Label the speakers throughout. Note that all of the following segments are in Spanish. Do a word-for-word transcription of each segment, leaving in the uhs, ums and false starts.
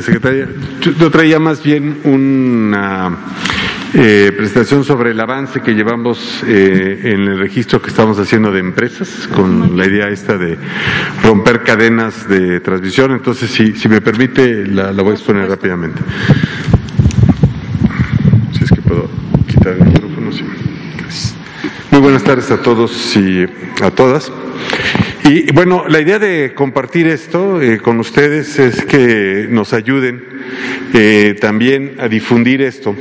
Speaker 1: secretaria. Yo traía más bien una eh, presentación sobre el avance que llevamos eh, en el registro que estamos haciendo de empresas, con la idea esta de romper cadenas de transmisión. Entonces, si, si me permite, la, la voy a exponer rápidamente. Si es que puedo quitar el micrófono, sí. Gracias. Muy buenas tardes a todos y a todas. Y bueno, la idea de compartir esto eh, con ustedes es que nos ayuden eh, también a difundir esto,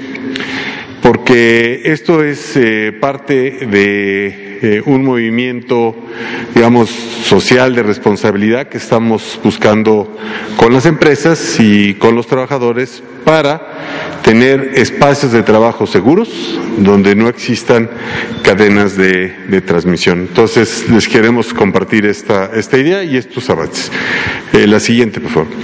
Speaker 1: porque esto es eh, parte de eh, un movimiento, digamos, social de responsabilidad que estamos buscando con las empresas y con los trabajadores para tener espacios de trabajo seguros donde no existan cadenas de, de transmisión. Entonces, les queremos compartir esta, esta idea y estos avances. Eh, la siguiente, por favor.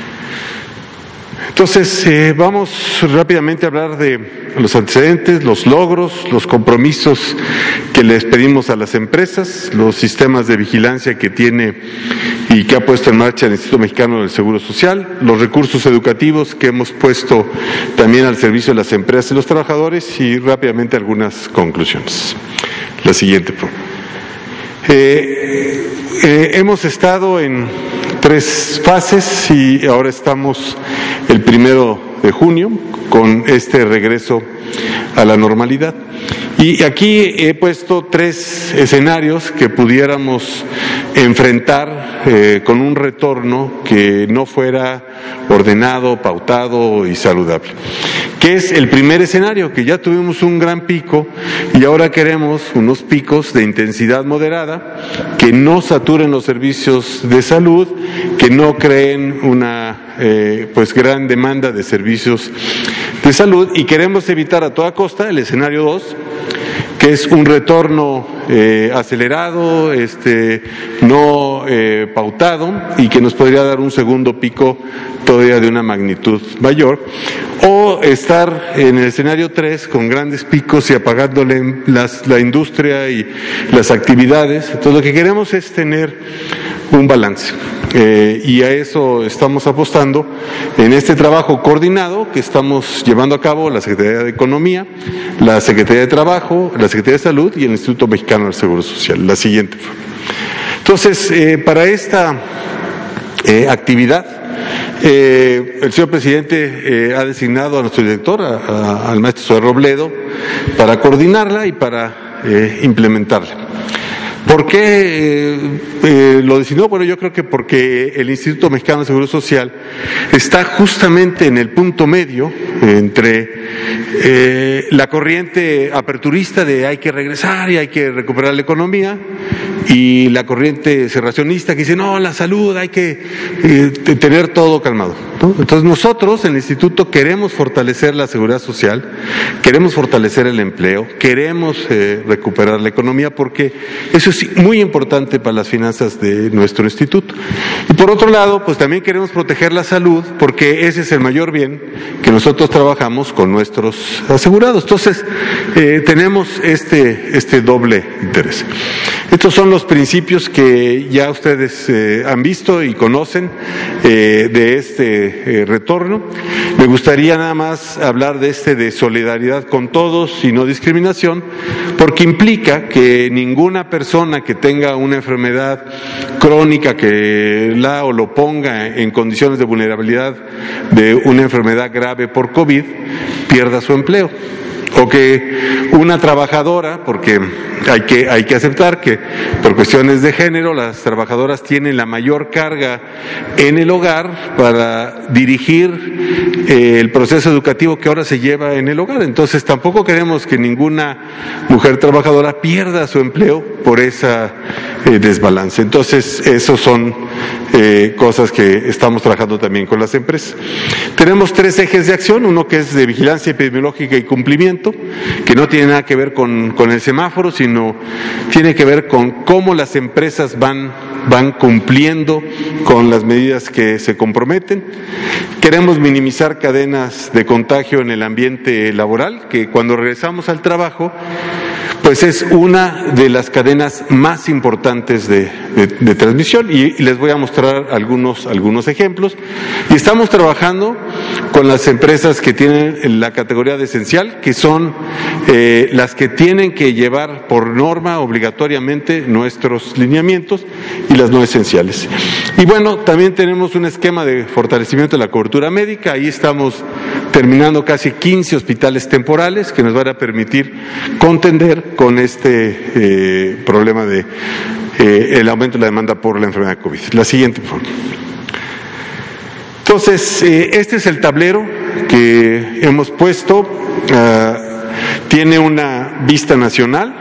Speaker 1: Entonces, eh, vamos rápidamente a hablar de los antecedentes, los logros, los compromisos que les pedimos a las empresas, los sistemas de vigilancia que tiene y que ha puesto en marcha el Instituto Mexicano del Seguro Social, los recursos educativos que hemos puesto también al servicio de las empresas y los trabajadores, y rápidamente algunas conclusiones. La siguiente, por favor. Eh, eh, hemos estado en tres fases y ahora estamos el primero de junio con este regreso a la normalidad. Y aquí he puesto tres escenarios que pudiéramos enfrentar eh, con un retorno que no fuera ordenado, pautado y saludable. ¿Qué es el primer escenario? Que ya tuvimos un gran pico y ahora queremos unos picos de intensidad moderada que no saturen los servicios de salud, que no creen una eh, pues gran demanda de servicios de salud, y queremos evitar a toda costa el escenario dos, que es un retorno eh, acelerado, este, no eh, pautado, y que nos podría dar un segundo pico todavía de una magnitud mayor, o estar en el escenario tres con grandes picos y apagándole las, la industria y las actividades. Entonces, lo que queremos es tener un balance. Eh, y a eso estamos apostando en este trabajo coordinado que estamos llevando a cabo la Secretaría de Economía, la Secretaría de Trabajo, la Secretaría de Salud y el Instituto Mexicano del Seguro Social. La siguiente. Entonces, eh, para esta eh, actividad, eh, el señor presidente eh, ha designado a nuestro director, a, a, al maestro Zoé Robledo, para coordinarla y para eh, implementarla. ¿Por qué eh, eh, lo designó? Bueno, yo creo que porque el Instituto Mexicano del Seguro Social está justamente en el punto medio entre eh, la corriente aperturista de hay que regresar y hay que recuperar la economía, y la corriente cerracionista que dice no, la salud, hay que eh, tener todo calmado, ¿no? Entonces nosotros en el Instituto queremos fortalecer la seguridad social, queremos fortalecer el empleo, queremos eh, recuperar la economía, porque eso es muy importante para las finanzas de nuestro instituto. Y por otro lado, pues también queremos proteger la salud, porque ese es el mayor bien que nosotros trabajamos con nuestros asegurados. Entonces, eh, tenemos este, este doble interés. Estos son los principios que ya ustedes eh, han visto y conocen eh, de este eh, retorno. Me gustaría nada más hablar de este de solidaridad con todos y no discriminación, porque implica que ninguna persona que tenga una enfermedad crónica que la o lo ponga en condiciones de vulnerabilidad de una enfermedad grave por COVID pierda su empleo. O que una trabajadora, porque hay que, hay que aceptar que por cuestiones de género las trabajadoras tienen la mayor carga en el hogar para dirigir eh, el proceso educativo que ahora se lleva en el hogar. Entonces tampoco queremos que ninguna mujer trabajadora pierda su empleo por esa eh, desbalance. Entonces esos son eh, cosas que estamos trabajando también con las empresas. Tenemos tres ejes de acción, uno que es de vigilancia epidemiológica y cumplimiento, cumplimiento, que no tiene nada que ver con, con el semáforo, sino tiene que ver con cómo las empresas van, van cumpliendo con las medidas que se comprometen. Queremos minimizar cadenas de contagio en el ambiente laboral, que cuando regresamos al trabajo, pues es una de las cadenas más importantes de, de, de transmisión, y, y les voy a mostrar algunos, algunos ejemplos. Y estamos trabajando con las empresas que tienen la categoría de esencial, que son eh, las que tienen que llevar por norma obligatoriamente nuestros lineamientos, y las no esenciales. Y bueno, también tenemos un esquema de fortalecimiento de la cobertura médica. Ahí estamos terminando casi quince hospitales temporales que nos van a permitir contender con este eh, problema de eh, el aumento de la demanda por la enfermedad de COVID. La siguiente, por favor. Entonces, eh, este es el tablero que hemos puesto. Uh, tiene una vista nacional.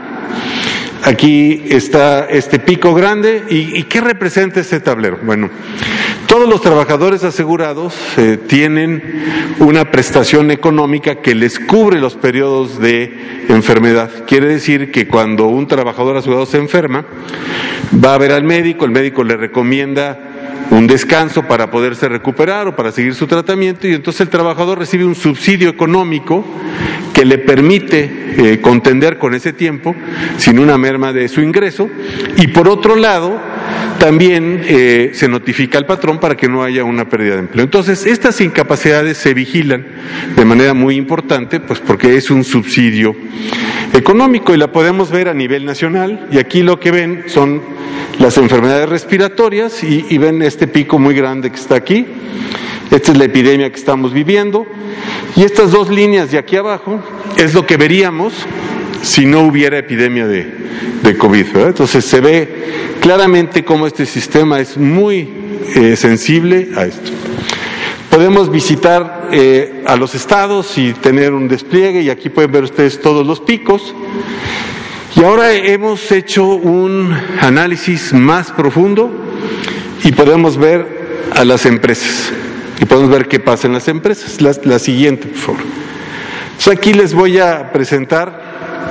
Speaker 1: Aquí está este pico grande. ¿Y, y qué representa este tablero? Bueno, todos los trabajadores asegurados eh, tienen una prestación económica que les cubre los periodos de enfermedad. Quiere decir que cuando un trabajador asegurado se enferma, va a ver al médico, el médico le recomienda un descanso para poderse recuperar o para seguir su tratamiento, y entonces el trabajador recibe un subsidio económico que le permite eh, contender con ese tiempo sin una merma de su ingreso. Y por otro lado, también eh, se notifica al patrón para que no haya una pérdida de empleo. Entonces, estas incapacidades se vigilan de manera muy importante, pues porque es un subsidio económico, y la podemos ver a nivel nacional. Y aquí lo que ven son las enfermedades respiratorias, y, y ven este pico muy grande que está aquí. Esta es la epidemia que estamos viviendo, y estas dos líneas de aquí abajo es lo que veríamos si no hubiera epidemia de, de COVID, ¿verdad? Entonces se ve claramente cómo este sistema es muy eh, sensible a esto. Podemos visitar eh, a los estados y tener un despliegue, y aquí pueden ver ustedes todos los picos. Y ahora hemos hecho un análisis más profundo y podemos ver a las empresas. Y podemos ver qué pasa en las empresas. La, la siguiente, por favor. Entonces aquí les voy a presentar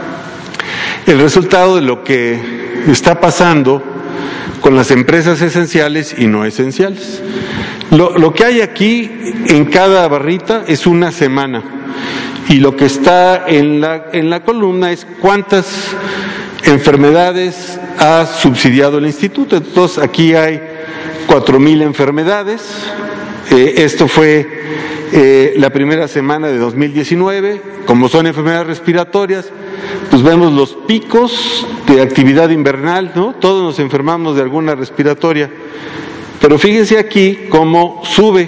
Speaker 1: el resultado de lo que está pasando con las empresas esenciales y no esenciales. Lo, lo que hay aquí en cada barrita es una semana, y lo que está en la, en la columna es cuántas enfermedades ha subsidiado el instituto. Entonces aquí hay cuatro mil enfermedades. Eh, esto fue eh, la primera semana de dos mil diecinueve. Como son enfermedades respiratorias, pues vemos los picos de actividad invernal, ¿no? Todos nos enfermamos de alguna respiratoria, pero fíjense aquí cómo sube.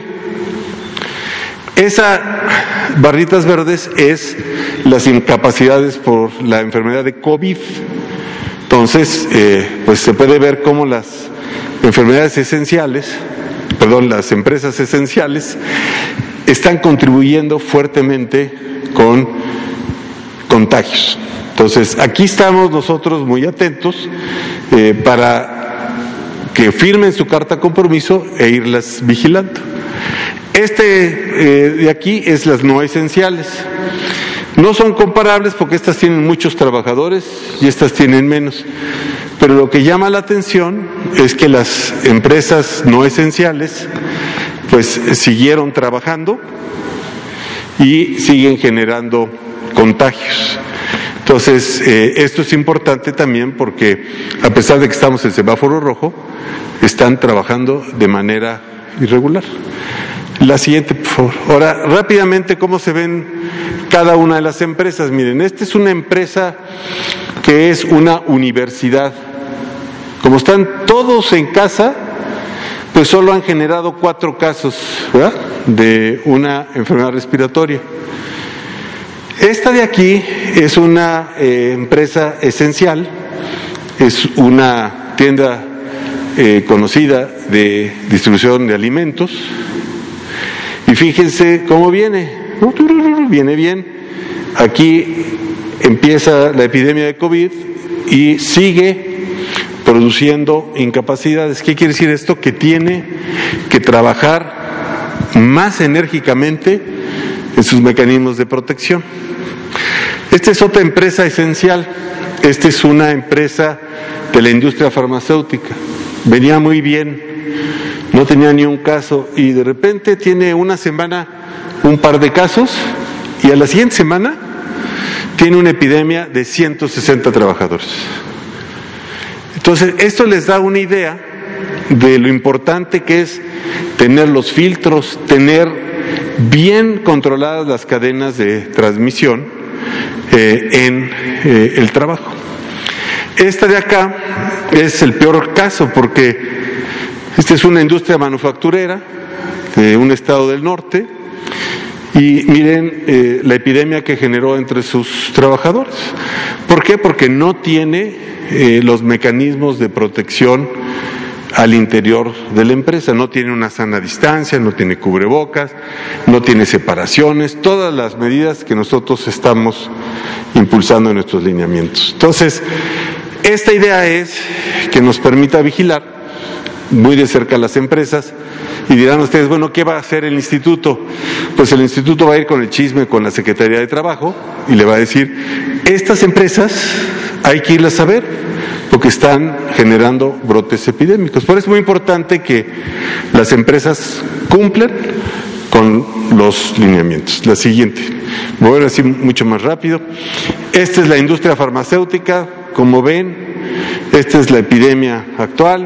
Speaker 1: Esas barritas verdes es las incapacidades por la enfermedad de COVID. Entonces, eh, pues se puede ver cómo las enfermedades esenciales, perdón, las empresas esenciales están contribuyendo fuertemente con contagios. Entonces, aquí estamos nosotros muy atentos eh, para que firmen su carta compromiso e irlas vigilando. Este eh, de aquí es las no esenciales. No son comparables porque estas tienen muchos trabajadores y estas tienen menos. Pero lo que llama la atención es que las empresas no esenciales pues siguieron trabajando y siguen generando contagios. Entonces, eh, esto es importante también porque a pesar de que estamos en semáforo rojo, están trabajando de manera irregular. La siguiente, por favor. Ahora, rápidamente, ¿cómo se ven cada una de las empresas? Miren, esta es una empresa que es una universidad. Como están todos en casa, pues solo han generado cuatro casos, ¿verdad?, de una enfermedad respiratoria. Esta de aquí es una eh, empresa esencial, es una tienda eh, conocida de distribución de alimentos. Y fíjense cómo viene, viene bien. Aquí empieza la epidemia de COVID y sigue produciendo incapacidades. ¿Qué quiere decir esto? Que tiene que trabajar más enérgicamente en sus mecanismos de protección. Esta es otra empresa esencial. Esta es una empresa de la industria farmacéutica. Venía muy bien, no tenía ni un caso y de repente tiene una semana un par de casos y a la siguiente semana tiene una epidemia de ciento sesenta trabajadores. Entonces, esto les da una idea de lo importante que es tener los filtros, tener bien controladas las cadenas de transmisión eh, en eh, el trabajo. Esta de acá es el peor caso porque esta es una industria manufacturera de un estado del norte y miren eh, la epidemia que generó entre sus trabajadores. ¿Por qué? Porque no tiene eh, los mecanismos de protección al interior de la empresa, no tiene una sana distancia, no tiene cubrebocas, no tiene separaciones, todas las medidas que nosotros estamos impulsando en nuestros lineamientos. Entonces, esta idea es que nos permita vigilar muy de cerca a las empresas y dirán ustedes, bueno, ¿qué va a hacer el instituto? Pues el instituto va a ir con el chisme con la Secretaría de Trabajo y le va a decir, estas empresas hay que irlas a ver porque están generando brotes epidémicos. Por eso es muy importante que las empresas cumplan con los lineamientos. La siguiente, voy a decir mucho más rápido. Esta es la industria farmacéutica, como ven, esta es la epidemia actual.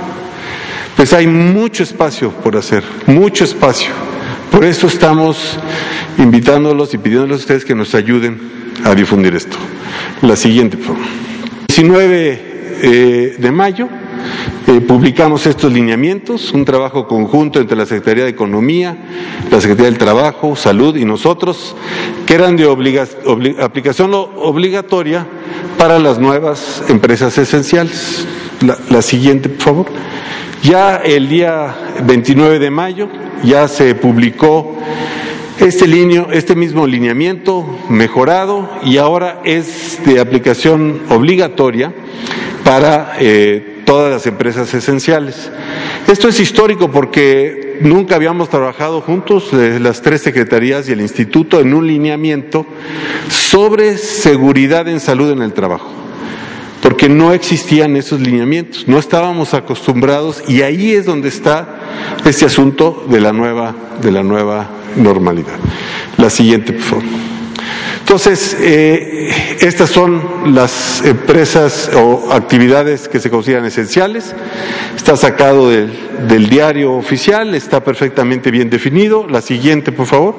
Speaker 1: Pues hay mucho espacio por hacer, mucho espacio. Por eso estamos invitándolos y pidiéndoles a ustedes que nos ayuden a difundir esto. La siguiente, por favor. diecinueve de mayo eh, publicamos estos lineamientos, un trabajo conjunto entre la Secretaría de Economía, la Secretaría del Trabajo, Salud y nosotros, que eran de obliga, obli, aplicación obligatoria para las nuevas empresas esenciales. La, la siguiente, por favor. Ya el día veintinueve de mayo ya se publicó este, lineo, este mismo lineamiento mejorado y ahora es de aplicación obligatoria para eh, todas las empresas esenciales. Esto es histórico porque nunca habíamos trabajado juntos, eh, las tres secretarías y el instituto, en un lineamiento sobre seguridad en salud en el trabajo. Porque no existían esos lineamientos, no estábamos acostumbrados y ahí es donde está este asunto de la nueva, de la nueva normalidad. La siguiente, por favor. Entonces, eh, estas son las empresas o actividades que se consideran esenciales. Está sacado del, del diario oficial, está perfectamente bien definido. La siguiente, por favor.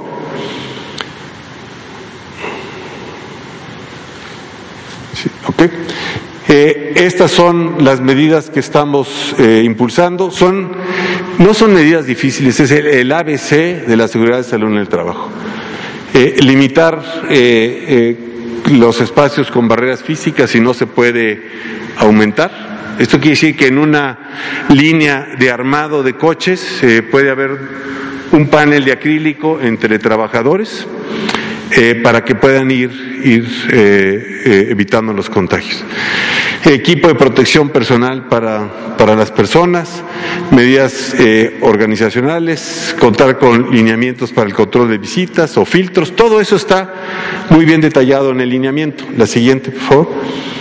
Speaker 1: Sí, ok. Eh, estas son las medidas que estamos eh, impulsando. Son, no son medidas difíciles, es el, el A B C de la seguridad de salud en el trabajo. Eh, limitar eh, eh, los espacios con barreras físicas si no se puede aumentar. Esto quiere decir que en una línea de armado de coches eh, puede haber un panel de acrílico entre trabajadores eh, para que puedan ir, ir eh, eh, evitando los contagios. Equipo de protección personal para, para las personas, medidas eh, organizacionales, contar con lineamientos para el control de visitas o filtros, todo eso está muy bien detallado en el lineamiento. La siguiente, por favor.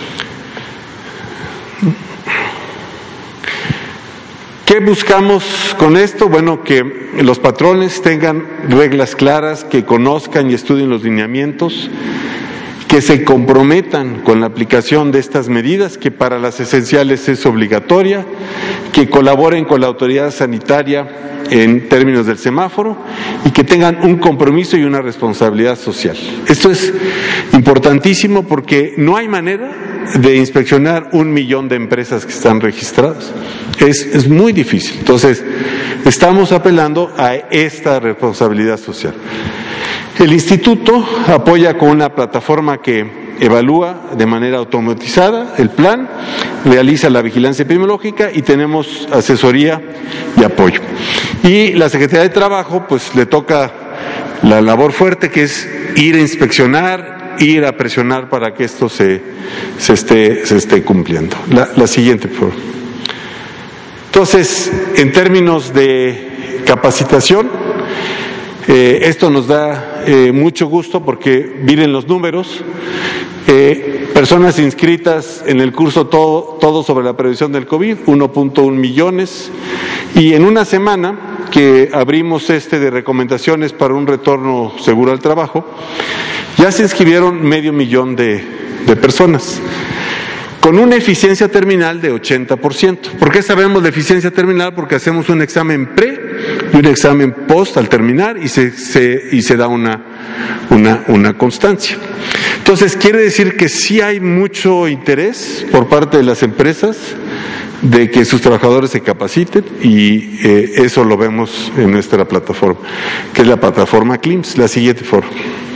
Speaker 1: ¿Qué buscamos con esto? Bueno, que los patrones tengan reglas claras, que conozcan y estudien los lineamientos, que se comprometan con la aplicación de estas medidas, que para las esenciales es obligatoria, que colaboren con la autoridad sanitaria en términos del semáforo y que tengan un compromiso y una responsabilidad social. Esto es importantísimo porque no hay manera de inspeccionar un millón de empresas que están registradas. Es, es muy difícil. Entonces, estamos apelando a esta responsabilidad social. El instituto apoya con una plataforma que evalúa de manera automatizada el plan, realiza la vigilancia epidemiológica y tenemos asesoría y apoyo. Y la Secretaría de Trabajo, pues le toca la labor fuerte que es ir a inspeccionar, ir a presionar para que esto se, se, esté, se esté cumpliendo. La, la siguiente, por favor. Entonces, en términos de capacitación, Eh, esto nos da eh, mucho gusto porque miren los números. Eh, personas inscritas en el curso todo, todo sobre la prevención del COVID, uno punto uno millones, y en una semana que abrimos este de recomendaciones para un retorno seguro al trabajo, ya se inscribieron medio millón de, de personas, con una eficiencia terminal de ochenta por ciento. ¿Por qué sabemos de eficiencia terminal? Porque hacemos un examen pre y un examen post al terminar y se, se, y se da una, una, una constancia. Entonces, quiere decir que sí hay mucho interés por parte de las empresas de que sus trabajadores se capaciten y eh, eso lo vemos en nuestra plataforma, que es la plataforma C L I M S. La siguiente forma.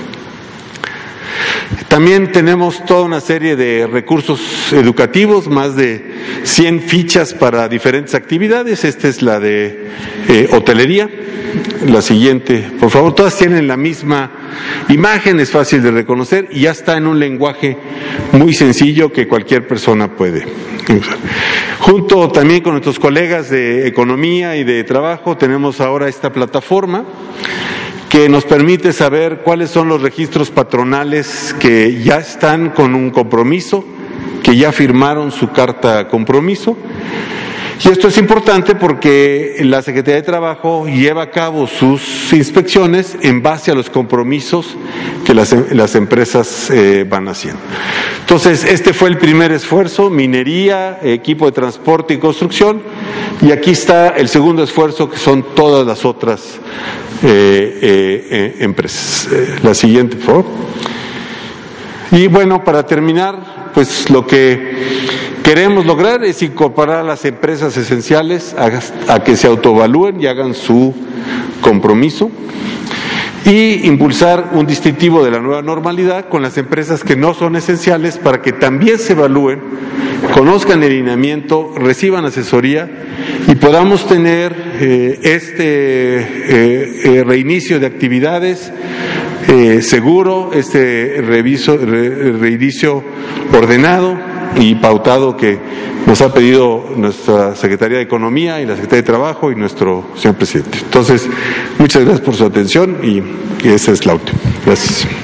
Speaker 1: También tenemos toda una serie de recursos educativos, más de cien fichas para diferentes actividades. Esta es la de eh, hotelería. La siguiente, por favor, todas tienen la misma imagen, es fácil de reconocer y ya está en un lenguaje muy sencillo que cualquier persona puede usar. Junto también con nuestros colegas de economía y de trabajo, tenemos ahora esta plataforma que nos permite saber cuáles son los registros patronales que ya están con un compromiso, que ya firmaron su carta compromiso. Y esto es importante porque la Secretaría de Trabajo lleva a cabo sus inspecciones en base a los compromisos que las, las empresas eh, van haciendo. Entonces, este fue el primer esfuerzo, minería, equipo de transporte y construcción, y aquí está el segundo esfuerzo, que son todas las otras eh, eh, eh, empresas. Eh, la siguiente, por favor. Y bueno, para terminar, pues lo que queremos lograr es incorporar a las empresas esenciales a, a que se autoevalúen y hagan su compromiso, y impulsar un distintivo de la nueva normalidad con las empresas que no son esenciales para que también se evalúen, conozcan el lineamiento, reciban asesoría y podamos tener eh, este eh, eh, reinicio de actividades eh, seguro, este reviso, re, reinicio ordenado y pautado que nos ha pedido nuestra Secretaría de Economía y la Secretaría de Trabajo y nuestro señor presidente. Entonces, muchas gracias por su atención y, y esa es la última. Gracias.